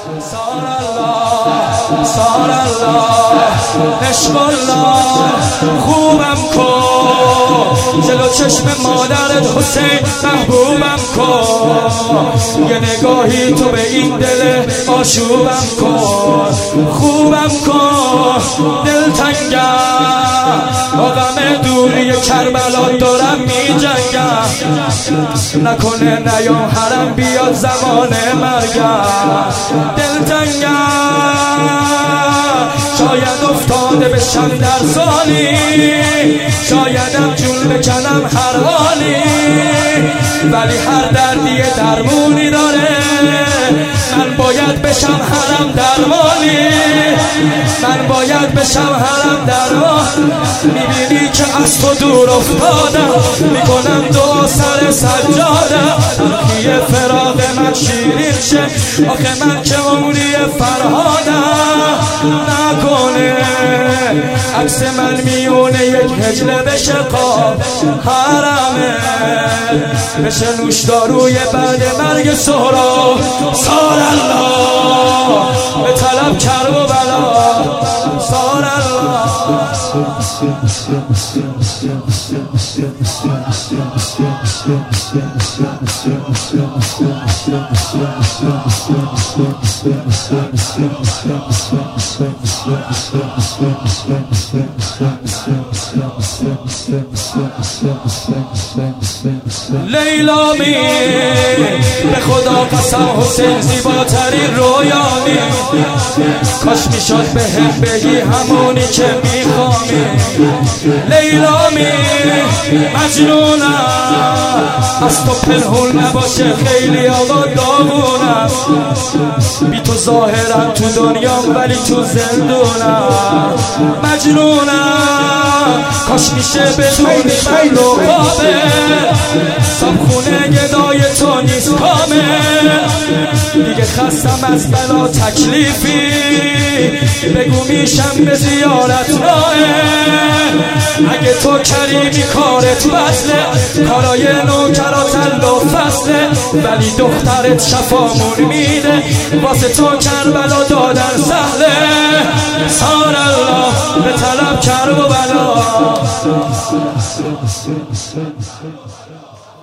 سار الله عشق الله خوبم کن جلو چشم مادرت حسین محبوبم کن یه نگاهی تو به این دل آشوبم کن خوبم کن دلتنگم با غم دوری کربلا دارم می جنگم نکنه نیام حرم بیاد زمان مرگم دلتنگم شاید افتاده بشم در سالی شایدم جون بکنم هر حالی ولی هر دردی درمونی داره من باید بشم حرم درمانی من باید بشم حرم درمان میبینی که از تو دور افتادم میکنم دعا سر سجادم روحی فراق من شیرین شه آخه من که عمری فرهادم نکنه عکس من میونه یک هجله بشه قاب حرمه بشه نوشداروی بعد مرگ سهرا سار الله به طلب کرب و بلا سار الله لیلا می به خدا قسم حسین زیباترین رویانی کاش میشد به هم بگی همونی که میخوامی لیلا می مجنونم از تو پنهون نباشه خیلی آقا داغونم بی تو ظاهرم تو دنیام ولی تو زندونم مجنونم کاش میشه بدونی من رقابه صبخونه گدای تو نیست کامل دیگه خستم از بلا تکلیفی بگو میشم به زیارت راه اگه تو کریمی کارت بسله کارای نوکرات و فصله ولی دخترت شفامون میده واسه تو کربلا دادن سهله سار الله به طلب کرب و بلا